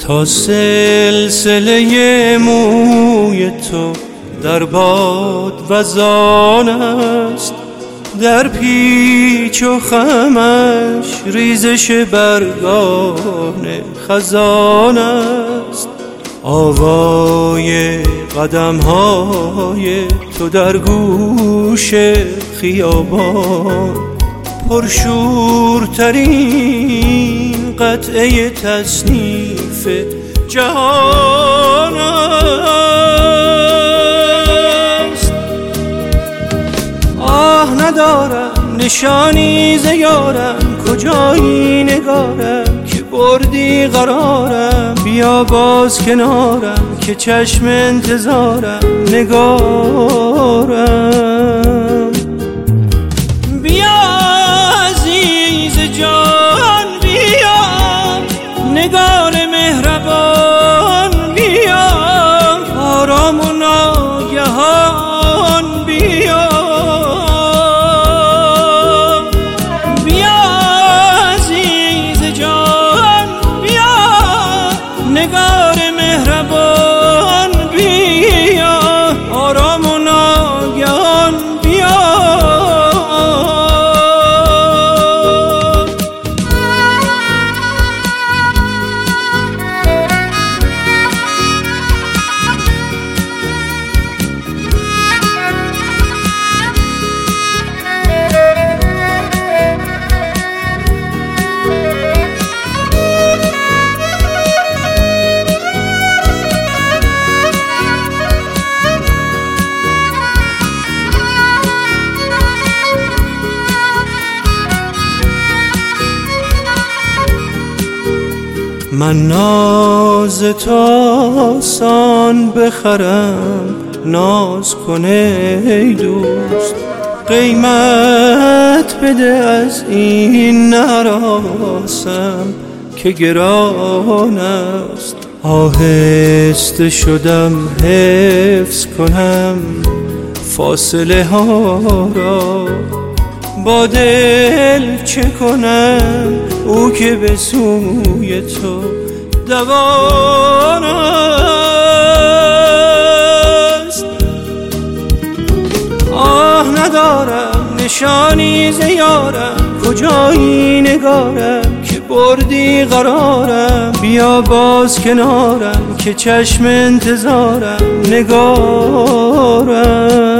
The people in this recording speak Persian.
تا سلسله موی تو در باد وزان است، در پیچ و خمش ریزش برگان خزان است. آوای قدم‌های تو در گوش خیابان پرشورترین قطعه تصنیف جهان است. آه ندارم نشانی ز یارم، کجایی نگارم که بردی قرارم. بیا باز کنارم که چشم انتظارم نگارم. بیا عزیز جان بیا، نگار مهربان بیا، آرام و ناگهان بیا. بیا عزیز جان بیا، نگار مهربان بیا، آرام و ناگهان بیا. من ناز تو آسان بخرم، ناز کن ای دوست، قیمت بده از این نراسم که گران است. آهسته شدم حفظ کنم فاصله ها را، با دل چه کنم او که به سوی تو دوان است. آه ندارم نشانی ز یارم، کجایی نگارم که بردی قرارم. بیا باز کنارم که چشم انتظارم نگارم.